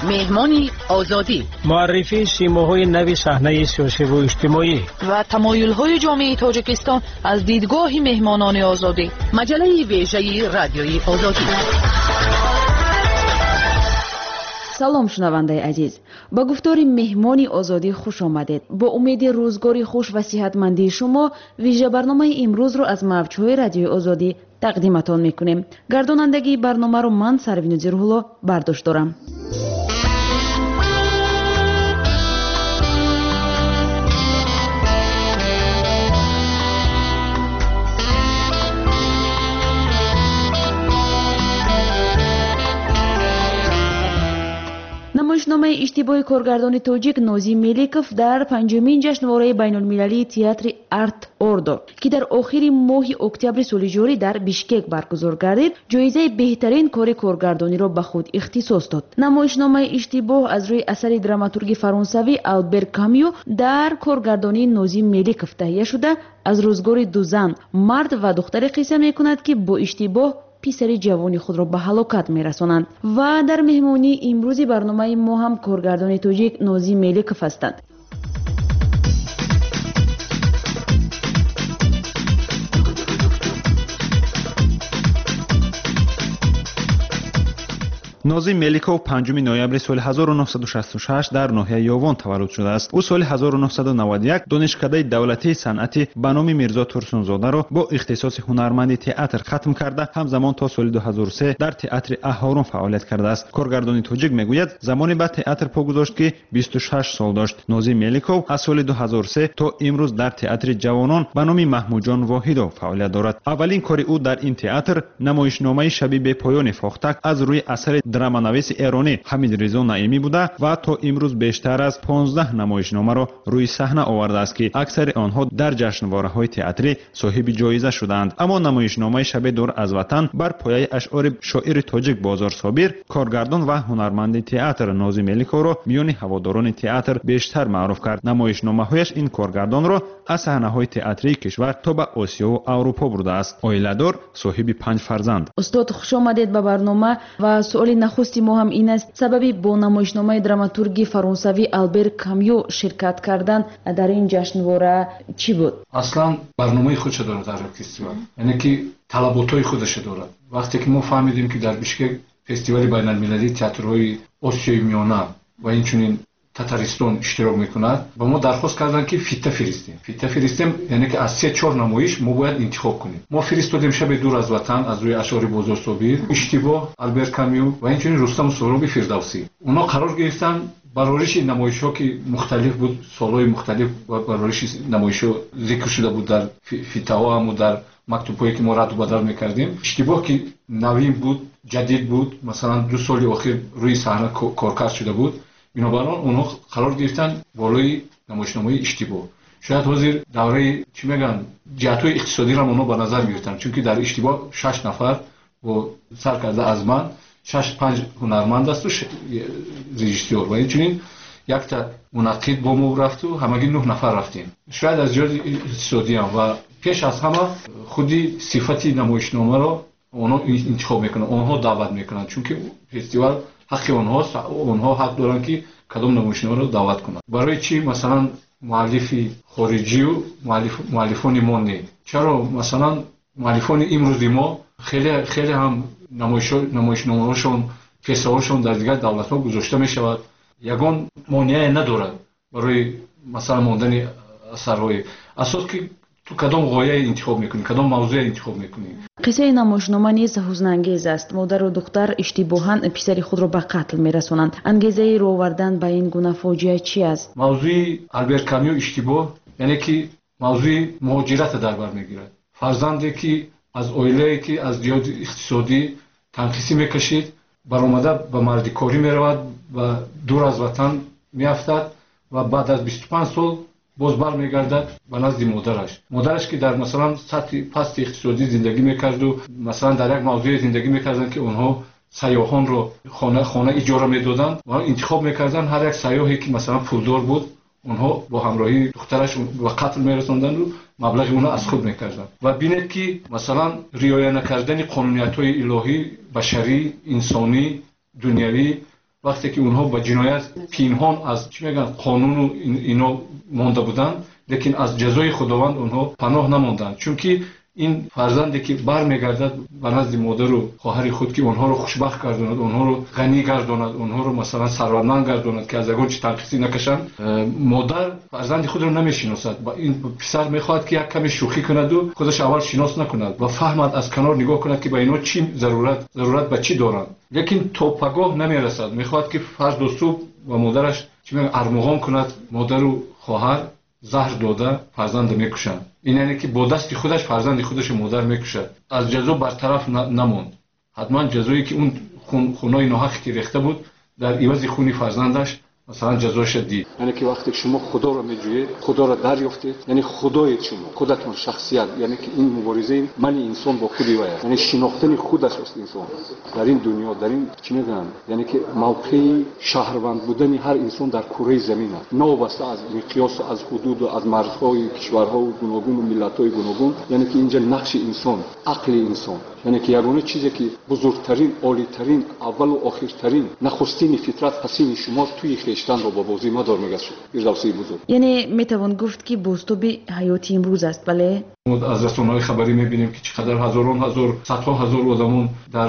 مهمانی آزادی، معرفی سیماهای نوی صحنه سیاسی و اجتماعی و تمایل‌های جامعه تاجیکستان از دیدگاه مهمانان آزادی. مجله ویژه رادیوی آزادی. سلام شنونده عزیز، با گفتار مهمانی آزادی خوش آمدید. با امید روزگاری خوش و صحتمندی شما ویژه برنامه امروز رو از موجهای رادیوی آزادی تقدیمتان میکنیم. گردانندگی برنامه رو من سروین زیرهولا برداشت دارم. نمایشنامه اشتباه کارگردان تاجیک نازی ملیکوف در پنجمین جشنواره بین المللی تئاتر آرت اوردو که در آخر ماه اکتبر سال جاری در بیشکک برگزار گردید، جایزه بهترین کار کارگردانی را به خود اختصاص داد. نمایشنامه اشتباه از روی اثر دراماتورگ فرانسوی آلبر کامیو در کارگردانی نازی ملیکوف تهیه شده از روزگار دو زن، مرد و دختر قصه میکند که با اشتباه پسر جوانی خود را به هلاکت میرسانند. و در مهمانی امروزی برنامه ما هم کارگردان تاجیک نازی ملیکوف هستند. نازی ملیکوف 5 نوامبر سال 1966 در ناحیه یاوان تولد شده است. او سال 1991 دانشکده دولتی صنعتی به نام میرزا ترسونزاده را با اختصاص هنرمندی تئاتر ختم کرده، همزمان تا سال 2003 در تئاتر اهارون فعالیت کرده است. کارگردان تاجیک میگوید زمانی به تئاتر پا گذاشت که 26 سال داشت. نازی ملیکوف از سال 2003 تا امروز در تئاتر جوانان به نام محمودجان واحد فعالیت دارد. اولین کار او در این تئاتر نمایشنامه شب به پایان فاختک از روی اثر درامانویس ایرانی حمید رضا نعیمی بوده و تا امروز بیشتر از 15 نمایشنامه را روی صحنه آورده است که اکثر آنها در جشنواره‌های تئاتری صاحب جایزه شدند. اما نمایشنامه شب دور از وطن بر پایه اشعار شاعر تاجیک بازار صابر، کارگردان و هنرمند تئاتر نازی ملیکوف را میان هواداران تئاتر بیشتر معروف کرد. نمایشنامه‌هایش این کارگردان را از صحنه‌های تئاتری کشور تا به آسیا و اروپا برده است. عائله‌دار، صاحب 5 فرزند. استاد خوش آمدید به برنامه و سوال نخستی ما هم این است: سببی با نمایشنامه دراماتورگی فرانسوی آلبر کامیو شرکت کردن در این جشنواره چی بود؟ اصلا برنامه خودش داره در فستیوال، یعنی که طلباتای خودش داره. وقتی که ما فهمیدیم که در بیشکک فستیوال بین المللی تئاترهای آسیای میانه و اینچنین تاتارستان اشتراک میکند و ما درخواست کردن که فیته فرستیم، یعنی که از 3-4 نمایش ما باید انتخاب کنیم. ما فرستادیم شب دور از وطن از روی اشعار بازار صابر، اشتباه، آلبر کامیو و اینچنین رستم سهرابی فردوسی. اونا قرار گرفتن برایش نمایش‌ها که مختلف بود، سال‌های مختلف و برایش نمایش‌ها ذکر شده بود در فیته‌ها هم و در مکتوب‌هایی که ما رد و بدل می‌کردیم. اشتباه که نوین بود، جدید بود، مثلا 2 سال اخیر روی صحنه کارکرد شده بود، بنابراین اونها قرار گرفتن بالای نمایشنامه اشتباه. شاید حاضر دوره چی میگن جهت‌های اقتصادی را اونها به نظر می‌گرفتن، چون که در اشتباه 6 نفر با سرکرده از من 6-5 هنرمند است و رژیسور و اینچنین یک تا منعقد با ما رفت و همگی 9 نفر رفتیم. شاید از جهت اقتصادی هم و پیش از همه خودی صفتی نمایشنامه را اونها انتخاب میکنن، اونها دعوت میکنن، چون که فستیوال حق اونهاست، اونها حق دارن که کدام نمایشنامه رو دعوت کنن. برای چی مثلا مؤلف خارجی و مؤلفان ما نه؟ چرا مثلا مؤلفان امروزی ما خیلی هم نمایشنامه‌هاشون فستیوالشون در دیگر دولت‌ها گذاشته میشود، یگان مانعی ندارد برای مثلا ماندن اثرهای. اساس که تو کدام غایه انتخاب میکنی، کدام موضوع انتخاب میکنی. قصه نمایشنامه نیز حزن‌انگیز است. مادر و دختر اشتباهاً پسر خود را به قتل میرسانند. انگیزه رو آوردن به این گونه فاجعه چی است؟ موضوع آلبر کامیو اشتباه، یعنی که موضوع مهاجرت در بر میگیرد. فرزندی که از عائله‌ای که از جهت اقتصادی تنقیصی میکشید، برآمده به مردکاری میرود و دور از وطن میافتد و بعد از 25 سال باز برمیگردد به نزد مادرش که در مثلا سطح پست اقتصادی زندگی میکرد و مثلا در یک موضوع زندگی میکردن که اونها سیاحان رو خانه اجاره میدادن و انتخاب میکردن. هر یک سیاحی که مثلا پولدار بود اونها با همراهی دخترش و قتل میرسوندن و مبلغ اونها از خود میکردن. و بینید که مثلا رعایت نکردن قانونیت‌های الهی، بشری، انسانی، دنیوی وقتی که اونها با جنایت پنهان از چی میگن قانون و اینا مانده بودن، لیکن از جزای خداوند اونها پناه نماندند. چون که این فرزندی که برمیگردد به نزد مادر و خواهر خود که اونها رو خوشبخت گرداند، اونها رو غنی گرداند، اونها رو مثلا ثروتمند گرداند که از اون چی تنقیصی نکشند، مادر فرزند خود رو نمیشناسد. با این پسر میخواد که یک کمی شوخی کند و خودش اول شناس نکند و فهمد از کنار نگاه کند که با اینا چی ضرورت به چی دارند، لیکن تو پگاه نمیرسد. میخواد که فردا صبح و مادرش چی میگن ارمغان کند، مادر و خواهر زهر داده فرزند میکشند. این یعنی که با دست خودش فرزند خودش مادر میکشد. از جزا برطرف نموند. حتما جزایی که اون خونای ناحق که ریخته بود در عوض خون فرزندش مثلا جزاش دید. یعنی که وقتی شما خدا رو میجویید، خدا رو دریافتید، یعنی خدای شما، خودتون شخصیت، یعنی که این مبارزه من انسان با خودی وای، یعنی شناختن خودش است انسان در این دنیا، در این چی میگن، یعنی که موقع شهروند بودن هر انسان در کره زمین است، نوبسته از مقیاس از حدود و از مرزهای کشورها و گوناگون و ملت‌های گوناگون. یعنی که اینجا نقش انسان، عقل انسان، یعنی که یگانه چیزی که بزرگترین، عالی‌ترین، اول و آخرترین، نخستین فطرت حسین شما توی خیشتن رو با بازی ما دار میگذشت. فردوسی بزرگ. یعنی میتوان گفت که بوستوب حیاتی امروز است. بله، از رسانه‌های خبری می‌بینیم که چقدر هزاران هزار، صدها هزار آدمون در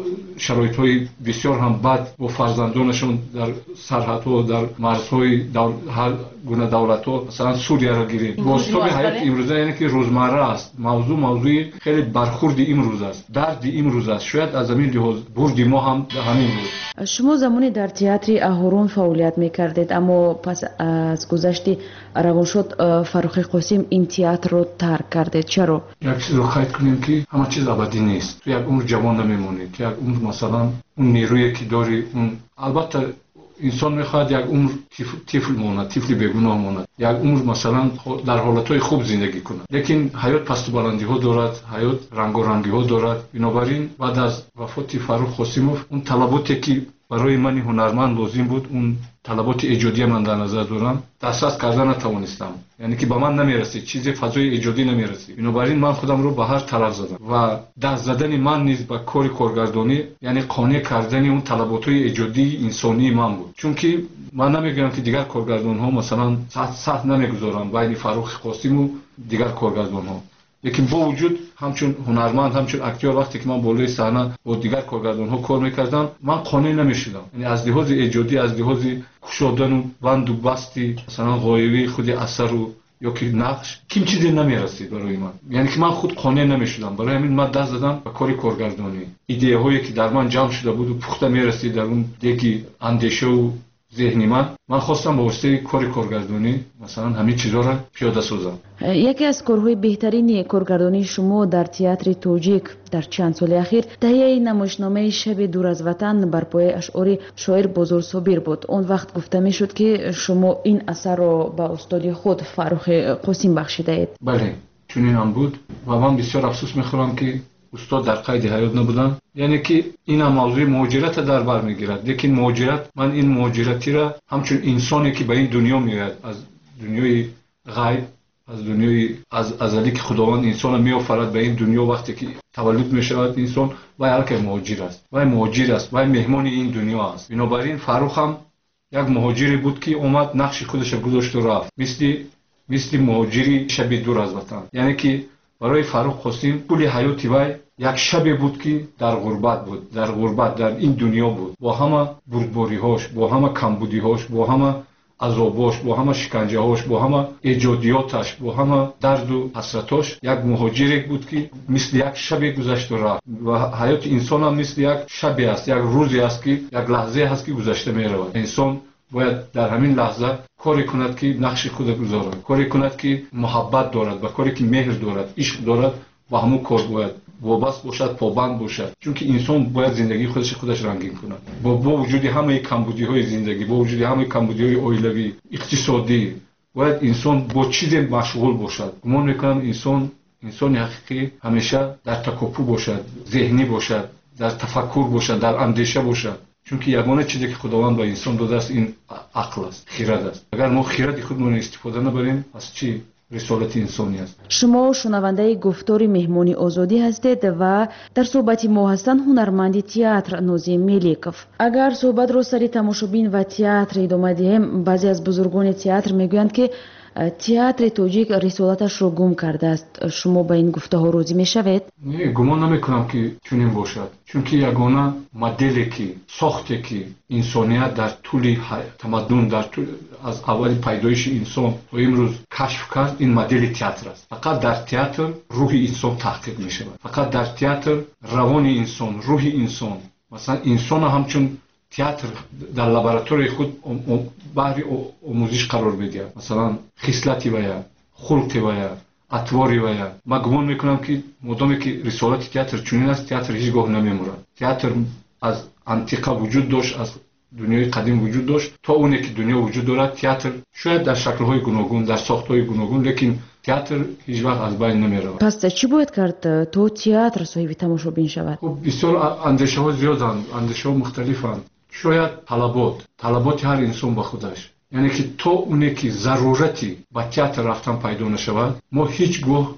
شرایط‌های بسیار هم بد با فرزندانشون در سرحدها، در مرزهای هر گونه دولت‌ها، مثلا سوریه را گیریم. بوستوب حیات امروزه یعنی که روزمره است. موضوع خیلی برخورد امروز است، درد امروز است. شاید از همین لحاظ برد ما هم همین بود. شما زمانی در تئاتر اهورون فعالیت می‌کردید، اما پس از گذشت روانشاد فروخی قاسم این تئاتر رو ترک کردید. چرا؟ یک چیز رو قید کنیم که همه چیز ابدی نیست. تو یک عمر جوان نمیمونی که یک عمر مثلا اون نیرویی که داری، اون البته انسان میخواد یک عمر طفل ماند، طفل بیگناه ماند، یک عمر مثلا در حالتهای خوب زندگی کنه، لیکن حیات پست و بلندی ها دارد، حیات رنگ و رنگی ها دارد. بنابراین بعد از وفات فروخ قاسموف اون طلباتی که برای من هنرمند لازم بود، اون طلبات ایجادی من در نظر دارم، دسترس کردن نتوانستم. یعنی که به من نمیرسید، چیزی فضای ایجادی نمیرسید. بنابراین من خودم رو به هر طرف زدم و دست زدن من نیز به کار کارگردانی، یعنی قانع کردن اون طلبات‌های ایجادی انسانی من بود. چون که من نمیگم که دیگر کارگردان‌ها مثلا سخت نمیگذارم بین فروخ قاسم و دیگر کارگردان‌ها، لیکن با وجود همچون هنرمند، همچون اکتور، وقتی که من بالای صحنه با دیگر کارگردان‌ها کار می‌کردم، من قانع نمی‌شدم. یعنی از لحاظ ایجادی، از لحاظ کشادن و بند و بستی مثلا غایبی خود اثر و یا که نقش کیم چیزی نمی‌رسید برای من. یعنی که من خود قانع نمی‌شدم. برای همین من دست زدم به کار کارگردانی. ایده‌هایی که در من جمع شده بود و پخته می‌رسید در اون دیگه اندیشه و ذهنی من خواستم با واسطه کار کارگردانی مثلا همین چیزا را پیاده سازم. یکی از کارهای بهترین کارگردانی شما در تئاتر توجیک در چند سال اخیر تهیه نمایشنامه شب دور از وطن بر پایه اشعار شاعر بزرگ صابر بود. اون وقت گفته میشد که شما این اثر را به استاد خود فروخ قاسم بخشیده اید. بله، چنین هم بود و من بسیار افسوس میخورم که استاد در قید حیات نبودن. یعنی که این موضوع مهاجرت در بر میگیرد، لیکن مهاجرت، من این مهاجرتی را همچون انسانی که به این دنیا میاد، از دنیای غیب، از دنیای از ازلی که خداوند انسان میآفرد به این دنیا، وقتی که تولد میشود انسان و هر که مهاجر است و مهمان این دنیا است. بنابراین فروخ هم یک مهاجری بود که اومد نقش خودش را گذاشت و رفت، مثل مهاجری شب دور از وطن. یعنی که برای فروخ قاسم کل حیاتی وی یک شب بود که در غربت در این دنیا بود، با همه بردباری‌هاش، با همه کمبودی‌هاش، با همه عذاباش، با همه شکنجه‌هاش، با همه ایجادیاتش، با همه درد و حسرتاش، یک مهاجری بود که مثل یک شب گذشت و رفت. و حیات انسان هم مثل یک شبی است، یک روزی است که یک لحظه هست که گذشته می‌رود. انسان باید در همین لحظه کاری کند که نقش خود گذارد، کاری کند که محبت دارد، و کاری که مهر دارد، عشق دارد، با همون کار باید وابسته باشد، پابند باشد. چون که انسان باید زندگی خودش رنگین کند. با وجود همه کمبودی‌های زندگی، با وجود همه کمبودی‌های عائلوی، اقتصادی، باید انسان با چیز مشغول باشد. گمان می‌کنم انسان حقیقی همیشه در تکاپو باشد، ذهنی باشد، در تفکر باشد، در اندیشه باشد. چون که یگانه چیزی که خداوند به انسان داده است این عقل است، خرد است. اگر ما خرد خودمون استفاده نبریم، از چی رسالت انسانی است. شما شنونده گفتار مهمانی آزادی هستید و در صحبت ما هستند هنرمند تئاتر نوزی ملیکوف. اگر صحبت رو سر تماشابین و تئاتر ادامه دهیم، بعضی از بزرگان تئاتر میگویند که تئاتر توجیک رسالتش رو گم کرده است. شما با این گفته ها راضی میشوید؟ نه، گمان نمیکنم که چنین باشد، چون که یگانه مدلی که ساخته که انسانیت در طول تمدن در طول از اول پیدایش انسان تا امروز کشف کرد، این مدل تئاتر است. فقط در تئاتر روح انسان تحقیق می شود، فقط در تئاتر روان انسان، روح انسان، مثلا انسان همچون تئاتر در لابراتوری خود بهر آموزش قرار می‌دهد. مثلا خصلتی ویا، خلقی ویا، اطواری ویا. من گمان میکنم که مدامی که رسالت تئاتر چنین است، تئاتر هیچگاه نمیمورد. تئاتر از انتیقه وجود داشت، از دنیای قدیم وجود داشت تا اونی که دنیا وجود دارد. تئاتر شاید در شکل‌های گوناگون، در ساخت‌های گوناگون، لیکن تئاتر هیچ وقت از بین نمی‌رود. پس چی باید کرد تو تئاتر صاحب تماشابین شود؟ خب بسیار اندیشه‌ها زیادند، اندیشه‌ها مختلفند. شاید طلبات هر انسان با خودش، یعنی که تا اونی که ضرورتی با تئاتر رفتن پیدا نشود، ما هیچگاه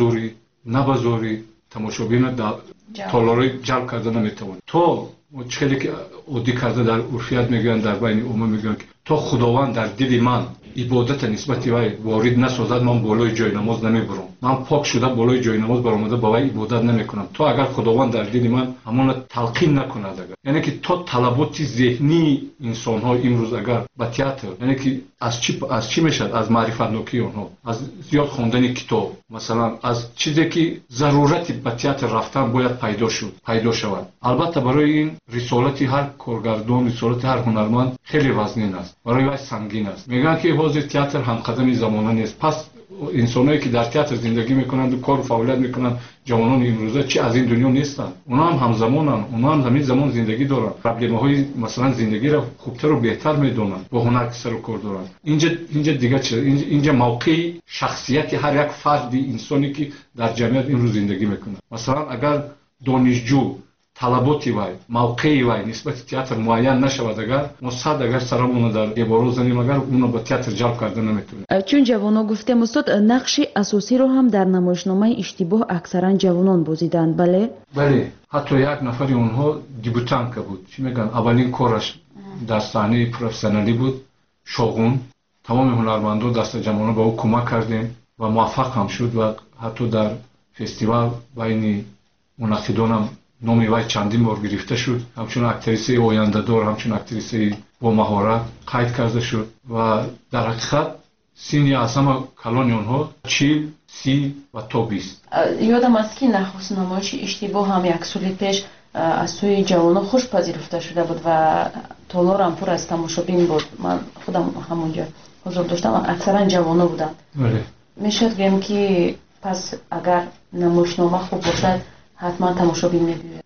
نبازوری تماشابین در تالارای جلب کرده نمیتوانیم. تا چیزی که عادی کرده در عرفیت میگن، در بین عموم میگن که تا خداوند در دل من عبادت نسبت وی وارد نسازد، من بالای جای نماز نمیبرم، من پاک شده بالای جای نماز برآمده با وی عبادت نمیکنم. تا اگر خداوند در دل من همون تلقین نکند، یعنی که تا طلبات ذهنی انسان ها امروز اگر با تئاتر، یعنی که از چی میشد؟ از معرفت نوکی آنها، از زیاد خواندن کتاب، مثلا از چیزی که ضرورتی با تئاتر رفتن باید پیدا شود. البته برای این رسالت هر کارگردان، رسالت هر هنرمند خیلی وزنین است، برای وی سنگین است. میگن که باز تئاتر همقدم زمانه نیست. پس انسانایی که در تئاتر زندگی میکنند و کار و فعالیت میکنند، جوانان امروزه چه از این دنیا نیستند؟ اونا هم همزمانند، اونا هم همین زمان زندگی دارند، پرابلم‌های مثلا زندگی را خوبتر و بهتر میدونند، با هنر سر و کار دارند. اینجا دیگه چه؟ اینجا موقع شخصیت هر یک فرد انسانی که در جامعه امروز زندگی میکنه. مثلا اگر دانشجو طلباتی وای، موقعی وای نسبت تئاتر معین نشود، اگر سرمون در دیوار زنیم، اگر اونو با تئاتر جلب کرده نمیتونه. چون جوانو گفتم استاد، نقش اساسی رو هم در نمایشنامه اشتباه اکثرا جوانان بازیدند. بله، حتی یک نفری اونها دیبوتانک بود، چی میگن، اولین کارش در صحنه پروفسیونالی بود. شاغون تمام هنرمندان دست جوانان به او کمک کردیم و موفق هم شد و حتی در فستیوال بین منعقدان هم نامی وی چندین بار گرفته شد. همچون اکتریسه آینده دار، همچون اکتریسه با مهارت قید کرده شد و در حقیقت سینی از همه کلان آنها 40 30 و تا 20. یادم است که نخست نمایش اشتباه هم یک سال پیش از سوی جوانان خوش پذیرفته شده بود و تالار هم پر از تماشابین بود. من خودم همونجا حضور داشتم، اکثرا جوانان بودند. بله، میشد بگم که پس اگر نمایشنامه خوب باشد حتما تماشابین میبینه.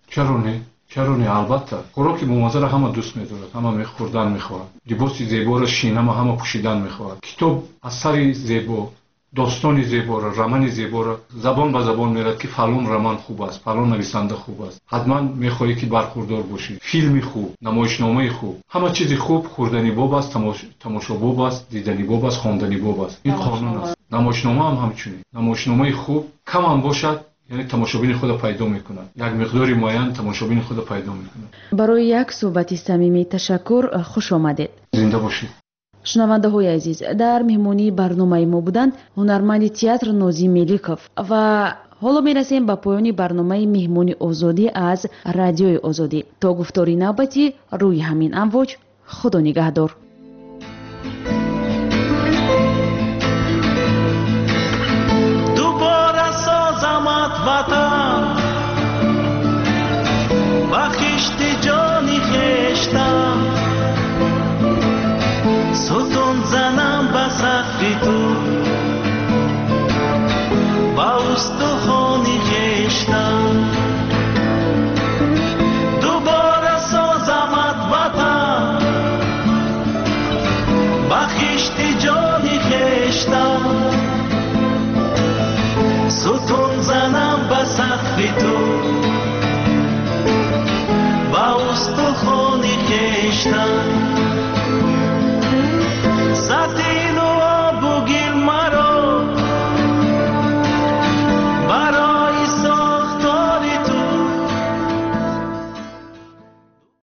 چرا نه؟ البته خوراک ممازه را همه دوست می‌دارد، همه خوردن می‌خواهد، لباس زیبا را شینه همه پوشیدن می‌خواهد. کتاب اثر زیبا، داستان زیبا را، رمان زیبا را زبان به زبان می‌رد که فلان رمان خوب است، فلان نویسنده خوب است. حتما می‌خواهی که برخوردار باشی. فیلم خوب، نمایشنامه خوب، همه چیز خوب خوردنی باب است، تماشا باب است، دیدنی باب است، خواندنی باب است. این قانون است. نمایشنامه هم همچنین. نمایشنامه خوب کم هم باشد، یعنی تماشابین خود پیدا میکنه، یک مقداری معین تماشابین خود پیدا میکنه. برای یک صحبت صمیمی تشکر، خوش آمدید. زنده باشید. شنونده های عزیز، در مهمانی برنامه ما بودند هنرمند تئاتر نوزی ملیکوف و حالا میرسیم به پایان برنامه مهمانی آزادی از رادیوی آزادی. تا گفتاری نوبتی روی همین امواج، خدا نگهدار. وطن و خشت جانی خشتم، ستون زنم به سقف تو با استخوانی خشتم. دوباره سازمت وطن و خشت جانی خشتم، ستون زنم به سقف تو با استخوانی خشتم.